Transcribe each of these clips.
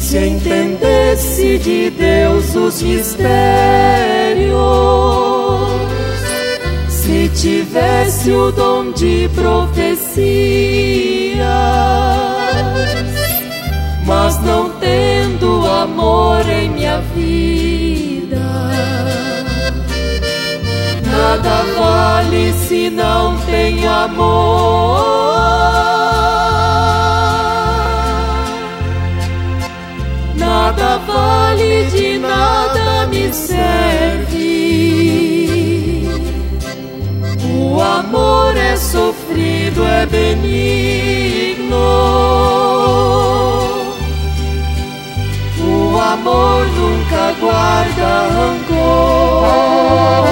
Se entendesse de Deus os mistérios, se tivesse o dom de profecias, mas não tendo amor em minha vida, nada vale se não tenho amor. Nada vale, de nada me serve. O amor é sofrido, é benigno. O amor nunca guarda rancor.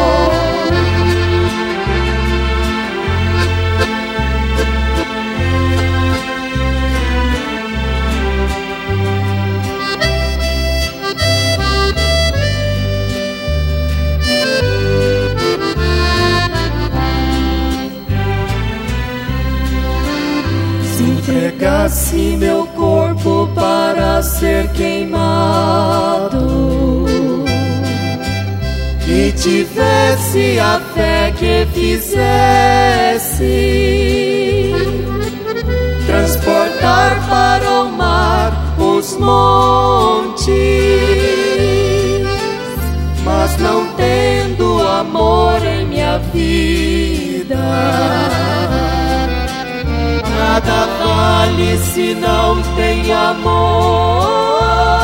Entregasse meu corpo para ser queimado e tivesse a fé que fizesse transportar para o mar os montes, mas não tendo amor em minha vida, nada vale se não tem amor.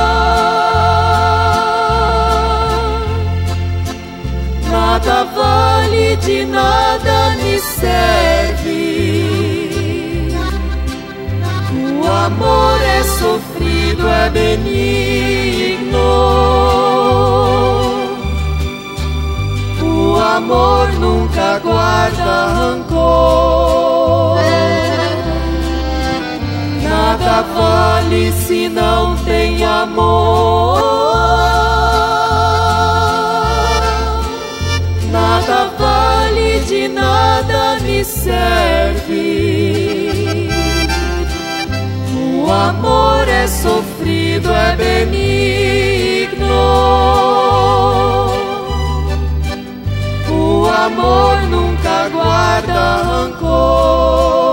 Nada vale, de nada me serve. O amor é sofrido, é benigno. O amor nunca guarda rancor. Nada vale se não tem amor. Nada vale, de nada me serve. O amor é sofrido, é benigno. O amor nunca guarda rancor.